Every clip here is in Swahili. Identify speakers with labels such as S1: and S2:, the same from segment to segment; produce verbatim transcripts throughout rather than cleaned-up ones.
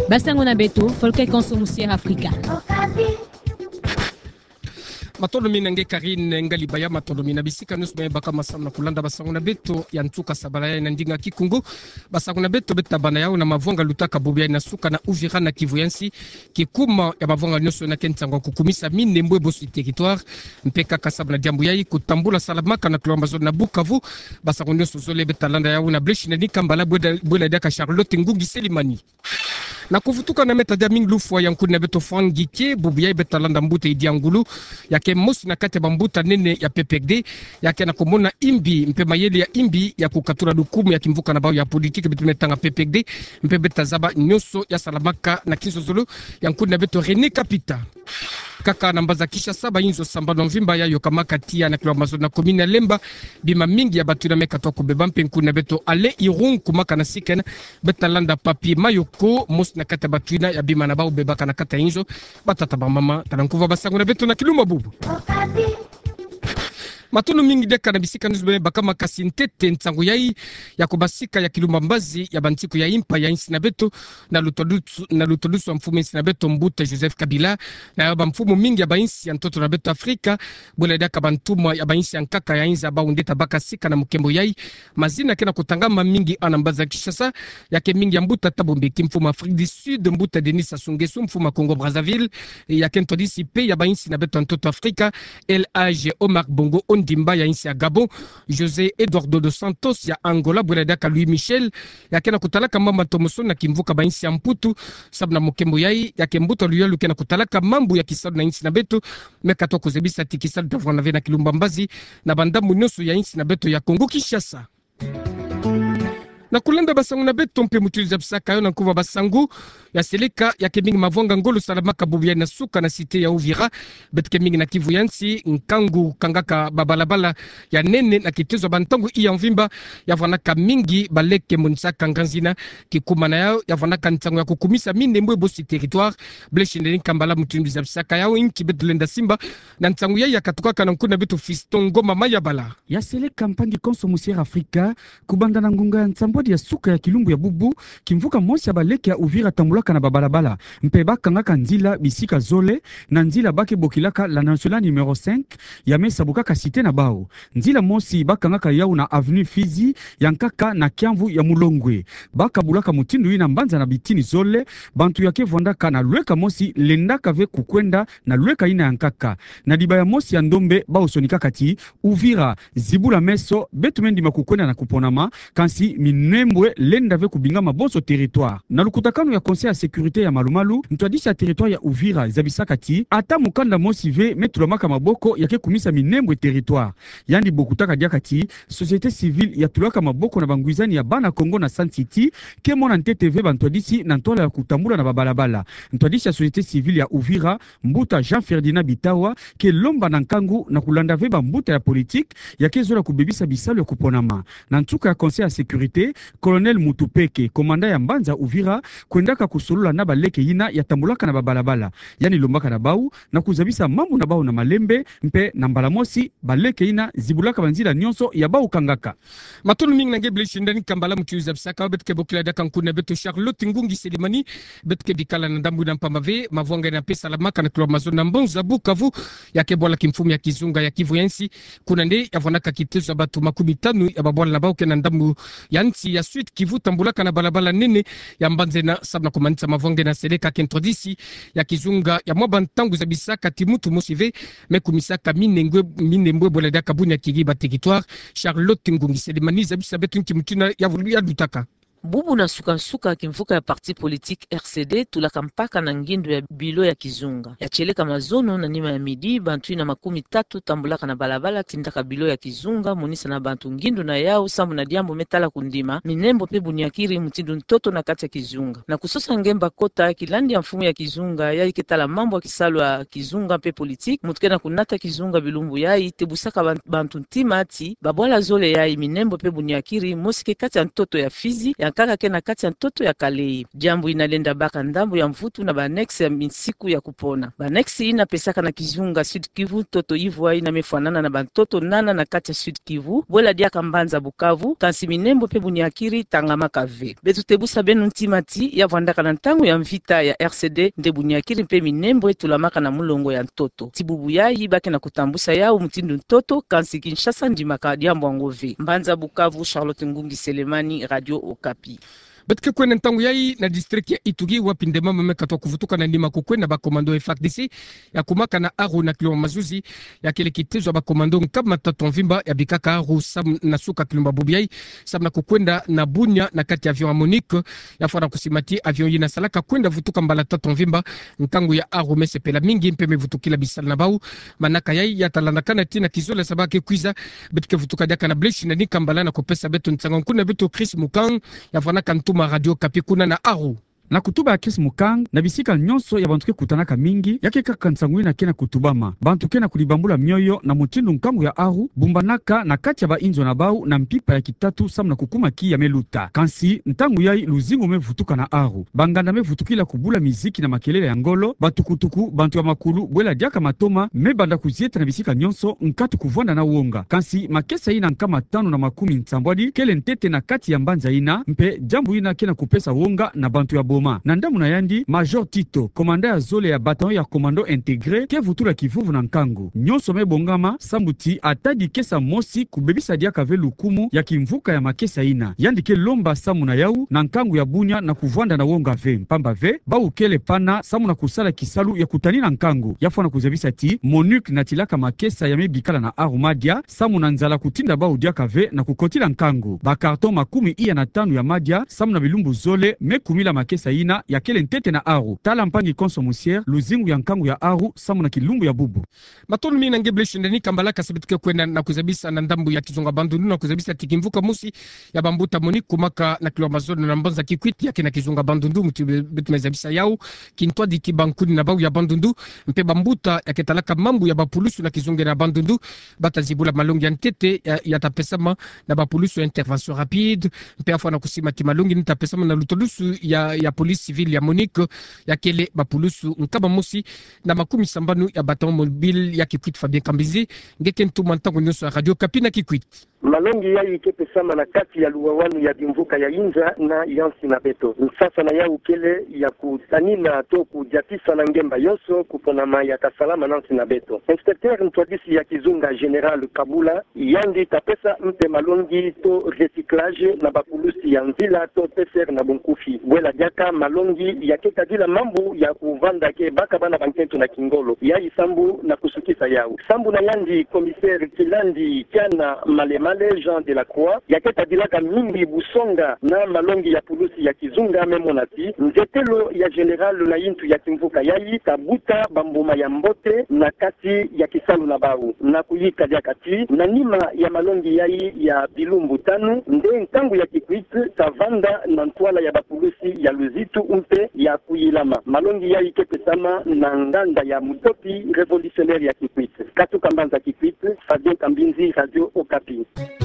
S1: Basanguna Beto, Folke Konsomusier Afrika.
S2: Matondo minange Karine Ngalibaya matondo minabisika nusme baka masana kulanda Basanguna Beto ya ntuka sabala na ndinga Kikungu. Basanguna Beto beta bana yao na mavonga lutaka bubia na suka na Uvira na Kivu yansi kikuma ya mavonga nyoso na kentango kukumisa mine mbwe bosu territoire mpeka kasaba na diambu yai kutambula salamaka na tulombazo na Bukavu. Basanguna nyoso zole beta landa yao na bleshi na nikambala bwela daka Charlotte Ngugi Selimani na kufutuka na meta dia mingi lufwa ya nkuni na beto fangike bubia beta landa mbute idi angulu yake mosi na kate bambuta nene ya P P D yake na kumona imbi mpe mayeli ya imbi ya kukatura dukumu ya kimvuka na bao ya politiki betu netanga P P D mpe beta zaba nyoso ya salamaka na kinso zolo ya nkuni na beto René Kapita kaka nambaza kisha saba inzo samba novimba ya yokamaka tia na kilombazo na komina lemba bima mingi ya batu na meka toko beba mpe nkuni na beto ale irun kumaka na siken beta landa papi mayoko mos na kata batuina ya bima na bao bebaka na kata inzo batata ba mama tanankuva Basanguna Beto na kiluma bubu matono mingi deka na bisika nuzubele baka makasi ntete ntango yai ya kubasika ya kiluma mbazi ya bantiko ya impa ya insi na beto na lutolusu na lutolusu wa mfumu insi na beto mbute Joseph Kabila na ya mfumu mingi ya bainsi ya ntoto na beto Afrika bwele deka bantumwa ya bainsi ya nkaka ya inza ba undeta baka sika na mkembo yai mazina kena kutangama mingi anambaza Kishasa yake mingi ya mbuta tabombe kimfumu Afrique du Sud mbuta Denis Sassou Nguesso mfumu Congo Brazzaville ya kento disi pe ya bainsi na beto ntoto Afrika El Hadji Omar Bongo Dimba ya insi ya Gabon José Eduardo dos Santos ya Angola bwelada Louis Michel ya kena kutalaka mama tomoso na kimvuka ba insi ya Mputu sabna mokembo yai ya kembuto luyelu kena kutalaka mambu ya kisadu na insi na beto mekato kozebisa tikisadu davwana vena kilumba mbazi na bandamu nyoso ya insi na beto ya Kongo Kinshasa na kulanda Basanguna Beto mpe mutuliza bisaka yo na kuva basangu ya seleka ya kemingi mavonga ngolo salamaka bubia na suka na site ya Uvira betke mingi na Kivu yansi nkangu kangaka babalabala ya nene na kitezo bantangu iya mvimba ya vanaka mingi baleke munsaka nganzina kikuma na yao ya vanaka ntangu ya kukumisa mine mbwe bosi territoire bleshi ndeni kambala mutuliza bisaka yao inki betulenda simba na ntangu ya yakatuka na nkuna betu Fiston Ngoma Mayabala
S3: ya seleka mpangi Konsomusier Afrika kubanda na ngunga ya ntambo ya suka ya kilumbu ya bubu kimvuka mosi ya baleke ya Uvira tambulaka na babalabala mpe bakangaka nzila bisika zole na nzila bake bokilaka la nationale numéro cinq ya mesa bukaka cité na bao nzila mosi bakangaka yau na avenue Fizi ya nkaka na Kiamvu ya Mulongwe baka bulaka mutindu ina mbanza na bitini zole bantu yake vondaka na lweka mosi lendaka ve kukwenda na lweka ina ya nkaka na dibaya mosi ya ndombe bao sonika kati Uvira zibula meso betu mendi makukwenda na kuponama kansi minembwe lenda ve kubinga mabonso territoire na lukutakano ya conseil ya sécurité ya malumalu mtwadisha territoire ya Uvira zabisakati ata mukanda mosi ve metulomaka maboko yake kumisa minembwe territoire yani bokutaka diakati société civile ya tulaka maboko na banguizani ya bana Congo na Sun City kemona ntete ve bantwadisi na ntola ya kutambula na babalabala mtwadisha société civile ya Uvira mbuta Jean Ferdinand Bitawa ke lomba na nkangu na kulanda ve bambuta ya politique yake zola kubebisa bisalo ya kuponama na ntuka ya conseil ya sécurité colonel Mutupeke komanda ya mbanza Uvira kwendaka kusolula na baleke yina ya tambulaka na babalabala yani lombaka na bau na kuzabisa mambu na bau na malembe mpe na mbala mosi baleke yina zibulaka banzila nyonso ya bau kangaka
S2: matulu mingi nange bleshi ndani kambala mtuliza bisaka betke bokila daka nkuna beto Charlotte Ngugi Selimani betke bikala na ndambu na mpamave mavonga na pesa la maka na kilo mazona mbonza Bukavu yake bola kimfumu ya kizunga ya Kivu yansi kuna nde yavonaka kitezo batu makumi tano ya babola na bau kena ndambu yansi ya Sud Kivu tambulaka na balabala nene ya mbanze na sabna kumanisa mavonge na seleka kentrodisi ya kizunga ya mwaba ntangu za bisaka timutu mosive mekumisaka minengwe minembwe bola daka bunya kigiba territoire Charlotte Ngugi Selimani za bisa betu nki mutuna ya vulu ya dutaka
S4: bubu na suka suka kimvuka ya parti politique R C D tulaka mpaka na ngindu ya bilo ya kizunga ya cheleka mazono na nima ya midi bantu ina makumi tatu tambulaka na balabala tindaka bilo ya kizunga monisa na bantu ngindu na yao samu na diambo metala kundima minembo pe bunyakiri mutindu ntoto na kati ya kizunga na kusosa ngemba kota kilandi ya mfumu ya kizunga ya iketala mambo ya kisalo ya kizunga pe politique mutukena kunata kizunga bilumbu ya itebusaka bantu ntima ati babwala zole ya minembo pe bunyakiri mosike kati ya ntoto ya Fizi ya kaka ke na kati ya ntoto ya Kalei. Jambo inalenda baka ndambo ya mvutu na banex ya misiku ya kupona. Banex ina pesaka na Kizunga Sud Kivu toto Ivwa ina mefanana na bantoto nana na kati ya Sud Kivu. Bwela dia Kambanza Bukavu, Kansi Minembo pe Bunyakiri Tangama Kave. Betu tebusa benu ntimati ya vandaka na ntango ya mvita ya R C D nde Bunyakiri pe Minembo etulamaka na mulongo ya ntoto. Tibubu ya yibake na kutambusa yao mtindu ntoto Kansi Kinshasa ndimaka diambo ngove. Mbanza Bukavu, Charlotte Ngungi Selemani, Radio Okapi.
S2: Betke kwenda ntangu yai na district ya Ituri wapi ndema mame katwa kuvutuka na ndima kukwenda ba komando F A R D C ya kumaka na Aru na Kilomba Mazuzi ya kile kitezo ba komando nkama tatu mvimba ya bikaka Aru sam na suka Kilomba Bubiai sam na kukwenda na Bunya na kati avion Monique ya fara kusimati avion yina salaka kwenda vutuka mbala tatu mvimba nkangu ya Aru mese pela mingi mpeme vutukila bisala na bau manaka yai ya talandakana tina kizola sabake kwiza betke vutuka daka na bleshi na nikambala na kopesa beto ntsango kuna beto Chris Mukang ya fana kantu Radio Kapi kuna na Aru
S3: na kutuba ya Chris Mukang na bisika nyonso ya bantuke kutanaka mingi yake kaka nsangui na kena kutubama bantuke na kulibambula mioyo na mutindu nkangu ya Aru bumbanaka na kati ya ba inzo na bau na mpipa ya kitatu sam na kukuma ki ya meluta kansi ntangu yai luzingo mevutuka na Aru banganda mevutukila kubula miziki na makelele ya ngolo batukutuku bantu ya makulu bwela diaka matoma mebanda kuzieta na bisika nyonso nkatu kuvwanda na uonga kansi makesa ina nkama tano na makumi nsambwadi kele ntete na kati ya mbanza ina mpe jambu ina kena kupesa uonga na bantu ya Boma. Na ndamu na yandi Major Tito komanda ya zole ya bataillon ya komando integre ke vutula Kivuvu na nkangu nyonso mebongama sambuti atadi kesa mosi kubebisa diaka ve lukumu ya kimvuka ya makesa ina yandi ke lomba samu na yau na nkangu ya Bunya na kuvwanda na wonga ve mpamba ve bau kele pana samu na kusala kisalu ya kutani na nkangu yafo na kuzebisa ti Monique na tilaka makesa ya mebikala na Arumadia samu na nzala kutinda bau diaka ve na kukotila nkangu ba karton makumi iya na tanu ya Madia samu na bilumbu zole mekumila makesa ina ya kele ntete na Aru tala mpangi konso musier luzingu ya nkangu ya Aru samu na kilumbu ya bubu matonu mina ngebleshi ndeni kambalaka sabitike kwenda na kuzabisa na ndambu ya Kizunga Bandundu na kuzabisa tikimvuka musi ya bambuta Monique kumaka na Kilomba Mazone na mbanza kikwiti yake na Kizunga Bandundu mtibetu mezabisa yao kintwa di kibankuni na bau ya Bandundu mpe bambuta ya ketalaka mambu ya bapulusu na Kizunga na Bandundu batazibula malongi ya ntete ya, ya tapesama na bapulusu ya intervention rapide mpe afwa na kusima timalongi nitapesama na lutolusu ya, ya police civile ya Monique ya kele bapulusu nkaba musi na makumi sambanu ya baton mobile ya Kikwit Fabien Kambizi ngeke ntuma ntango nyonso ya Radio Kapi na Kikwit
S5: malongi ya ikepe sama na kati ya luwawanu ya bimvuka ya Inja na yansi na beto msasa na ya ukele ya kutanina to kujatisa na ngemba yoso kuponama ya kasalama nansi na beto inspecteur ntwadisi ya Kizunga General Kabula yandi tapesa mpe malongi to recyclage na bapulusi ya nzila to peser na bunkufi bwela diaka malongi ya kekadila mambu ya kuvanda ke baka bana bankentu na kingolo ya isambu na kusukisa yao sambu na yandi commissaire Kilandi Kiana Malemale Jean de la Croix ya ketadilaka mingi busonga na malongi ya pulusi ya Kizunga memonati nzetelo ya general na yintu ya kimvuka yayi kabuta bambuma ya mbote na kati ya kisalu na bau na kuyika ya kati na nima ya malongi yayi ya bilumbu tanu nde ntangu ya Kikwit tavanda na ntwala ya bapulusi ya luzitu umpe ya kuyilama malongi yayi kepesama na nganda ya mutopi revolutionnaire ya Kikwit katu kambanza Kikwit Fabien Kambinzi Radio Okapi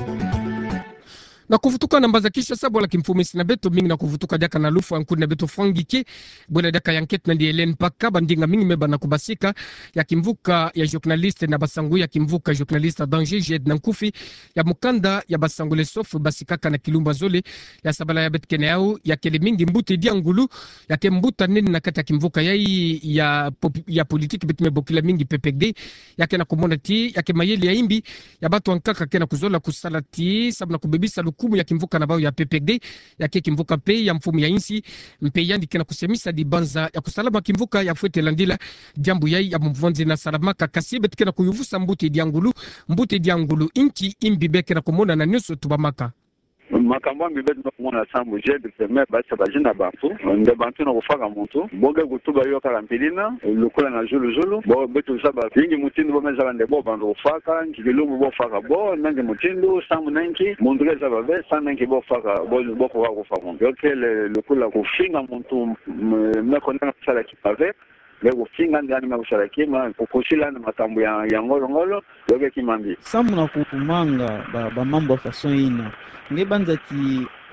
S2: na kuvutuka namba za kisha sabu la kimfumisi na beto mingi na kuvutuka daka na lufu ankuni na beto fangike bwela daka yanket na di Helen Paka bandinga mingi meba na kubasika ya kimvuka ya journaliste na basangu ya kimvuka journaliste danger jed na nkufi ya mukanda ya basangu le sofu basikaka na Kilumba Zole ya sabala ya betkene yao ya kele mingi mbuti dia ngulu ya ke mbuta nini na kata kimvuka ya ya, ya politiki betime bokila mingi P P D ya ke na kumona ti ya ke mayeli ya imbi ya batu wankaka ke na kuzola kusalati sabu na kubebisa luku kumu ya kimvuka na bao ya P P D ya ke kimvuka pe ya mfumu ya insi mpe yandi kena kusemisa di banza ya kusalama kimvuka ya fuete landila jambu yai ya mvonzi na salamaka kasibe kena kuyuvusa mbuti diangulu mbuti diangulu inki imbibe kena kumona na nyuso tubamaka
S6: makambo ambibe tunakumona sambu jede premier basa bajina bafu nde bantu na kufaka muntu boge kutuba yo kala mpilina lukula na julu julu bo betu saba ingi mutindu bo meza bande bo bando kufaka ngilumbu bo faka bo nange mutindu sambu nanki muntu keza babe sananki bo faka bo bo kwa kufa muntu yokele lukula kufinga muntu meko nanga sala kipave lego finga ndani makushala kima kukushila na matambu ya, ya ngolo ngolo yoge kimambi
S7: samu na kukumanga ba, ba mambo fason ina nge banza ti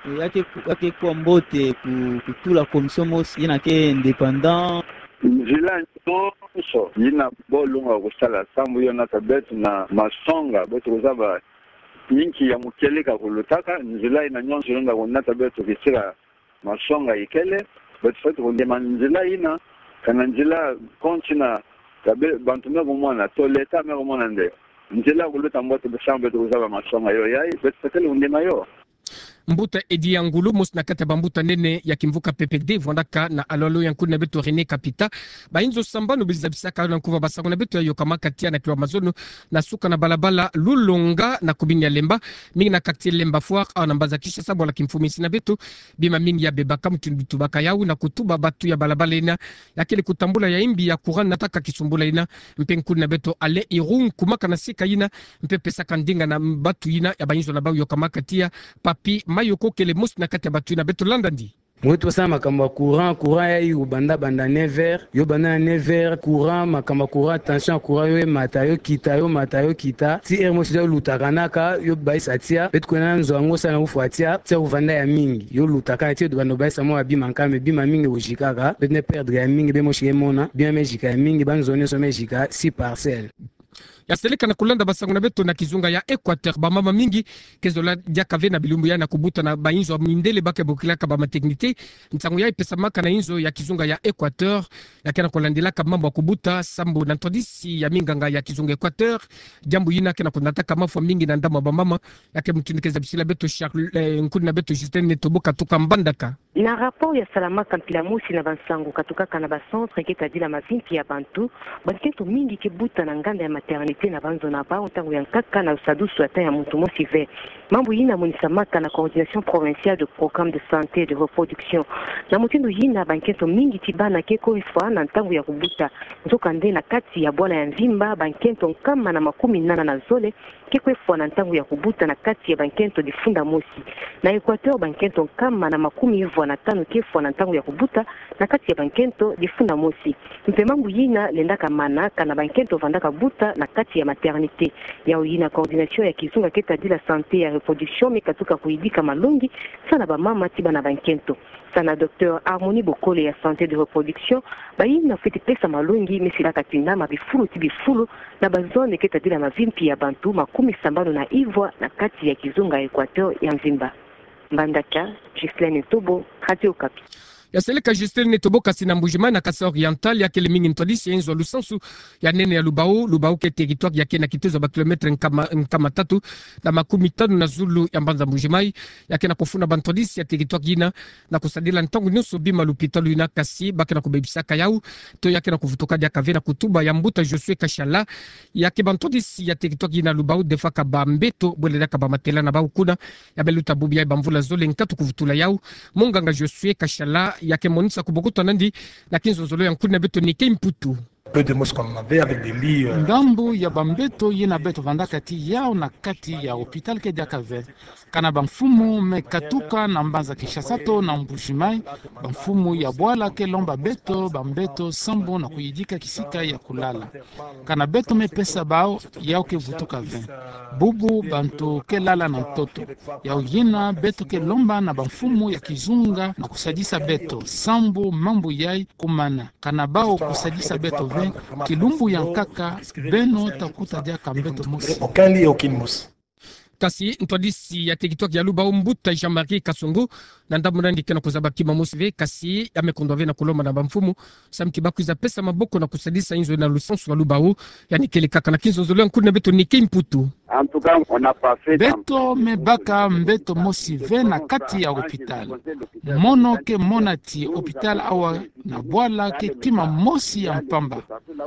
S7: yake yake kwa mbote ku kutula commission mosi ina ke indépendant
S6: nzela nyonso yina bolunga kusala sambu yo nata betu na masonga betu kuzaba yinki ya mukeleka kulutaka nzela ina nyonso yonda kunata betu kisira masonga ikele betu fetu kundema nzela ina kana nzela kontina kabe bantu mego mwana to leta mego mwana nde nzela kuluta mbote besambu betu kuzaba masonga yo yai betu fetele kundema yo
S2: Mbuta Edi Angulu mos na kata bambuta nene ya kimvuka P P D vondaka na alolo yankulu na beto René Kapita ba inzo sambano bizabisaka na kuva basango na beto ya yokama katia na kiwa mazono na suka na balabala lulonga na kubini ya lemba mingi na kakti lemba foire au na mbaza kisha sabu la kimfumisi na beto bima mingi ya bebaka mtunibitu baka yau na kutuba batu ya balabala ina lakini kutambula ya imbi ya kuran nataka kisumbula ina mpe nkulu na beto ale irung kumaka na sika ina mpe pesa kandinga na batu ina ya ba inzo na bau yokama katia papi mayoko kele mos na kati ya batu na beto landandi
S8: mwetu sana makamba courant courant ya yu banda banda neuf heures yo banda neuf heures courant makamba courant tension courant yo mata yo kita yo mata yo kita ti er mosi yo lutakanaka yo baisa tia betu kona nzongo sana ufuatia tia uvanda ya mingi yo lutaka tia do bando baisa mo abima nkame bima mingi ujikaka betu ne perdre ya mingi be moshi yemona bien mejika ya mingi banzone so mejika si parcelle
S2: ya seleka na kulanda basango na beto na kizunga ya Equateur ba mama mingi kezola diakave na bilumbu ya na kubuta na ba inzo mindele bake bokilaka ba maternité ntango ya pesa maka na inzo ya kizunga ya Equateur ya kana kulandela ka mambo kubuta sambo na tondisi ya minganga ya kizunga Equateur jambo yina kana kunataka mafo mingi na ndama ba mama yake mtunikeza bisila beto Charles eh, nkuni na beto Justin Netoboka tuka mbandaka
S9: na rapport ya salama kampila musi na bansango katuka kana ba centre ketadila mavinki ya bantu baketo mingi kibuta na nganda ya maternité na banzo na bao tangu ya nkaka na usadusu ata ya mtu mosi ve mambo yina munisamaka na coordination provinciale de programme de santé et de reproduction na mutindo yina banketo mingi tibana keko ifwa na tangu ya kubuta nzoka nde na kati ya bwana ya nzimba bankento nkama na makumi nana na zole keko ifwa na tangu ya kubuta na kati ya bankento difunda mosi na Equateur bankento nkama na makumi hivyo na tano kefwa na tangu ya kubuta na kati ya bankento difunda mosi mpe mambo yina lendaka mana kana bankento vandaka buta na kati ya maternité ya yina coordination ya kizunga keta di la santé ya reproduction mikatuka kuidika malungi sana ba mama tiba na bankento sana docteur Harmonie Bokole ya santé de reproduction bayina fiti pesa malungi misila katinda mabifulu tibifulu na bazone keta di la mavimpi ya bantu makumi sambano na ivwa na kati ya kizunga Equateur ya Nzimba Mbandaka Gislaine Tobo Radio Okapi
S2: ya seleka Justin Netoboka sina mbujima na kasa oriental ya kele mingi ntodisi enzo lusansu ya nene ya Lubao Lubao ke territoire ya kena kitezo ba kilometre nkama nkama tatu na makumi tano na zulu ya mbanza mbujimai ya kena kufuna bantodisi ya territoire gina na kusadila ntangu nyuso bima lupitalu ina kasi bakena kubebisaka yau to ya kena kuvutoka dia kavena kutuba ya mbuta Josué Kashala ya ke bantodisi ya territoire gina Lubao defaka ba mbeto boleda ka ba matela na ba ukuna ya beluta bubia ba mvula zole nkatu kuvutula yau munganga Josué Kashala yake monisa kubokuta nandi lakini zozolo ya nkuna beto nike mputu
S10: peu de mosques qu'on avait avec des lits euh...
S11: ngambu ya bambeto yena beto vanda kati yao na kati ya hopital ke diakave kana bamfumu mekatuka na mbanza kishasato na mbushimai bamfumu ya bwala ke lomba beto bambeto sambo na kuyidika kisika ya kulala kana beto mepesa bao yao ke vutuka ve bubu bantu ke lala na mtoto yao yina beto ke lomba na bamfumu ya kizunga na kusadisa beto sambo mambu yai kumana kana bao kusadisa beto kilumbu ya nkaka beno takuta dia kambeto mosi
S10: okali okinmus
S2: kasi ntwadisi ya territoire ya Lubao mbuta Jean-Marie Kasongo na ndamu nandi kena kuzaba kima mosive kasi amekondwa na kuloma na bamfumu samki bakuza pesa maboko na kusadisa inzo na lusansu wa Lubao yani kele kaka na kinzo zolo nkuna beto nike mputu
S6: en tout cas on a pas fait
S11: beto mebaka mbeto mosive na kati ya hopital mono ke monati hopital awa na bwala ke kima mosi ya mpamba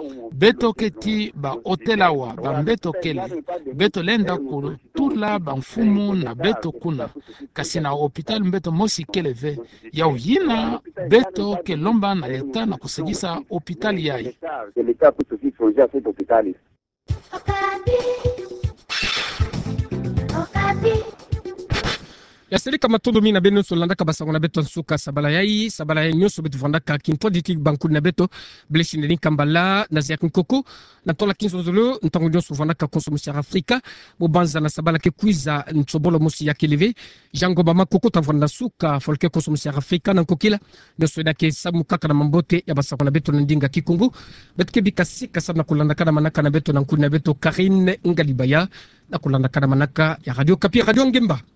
S11: beto ke ti ba hotel awa ba mbeto kele beto lenda ku tula bamfumu na beto kuna kasi na hopital mbeto mosi keleve ya uyina beto ke lomba na leta na kusajisa hopital yai
S2: ya selika matondo mina beno solandaka basango na beto nsuka sabala yai sabala yai nyoso betu vandaka kinto diti banku na beto bleshi ndeni kambala na ziak nkoko na tola kinzo zolo ntango nyoso vandaka konsomusi Afrika bobanza na sabala ke kuiza ntsobolo musi ya keleve jango bama koko tavanda suka folke konsomusi Afrika na nkokila nyoso na ke samu kaka na mambote ya basango na beto ndinga kikungu betke bikasika sana kulandaka na manaka na beto na nkuna beto Karine Ngalibaya na kulandaka na manaka ya Radio Kapi Radio Ngemba.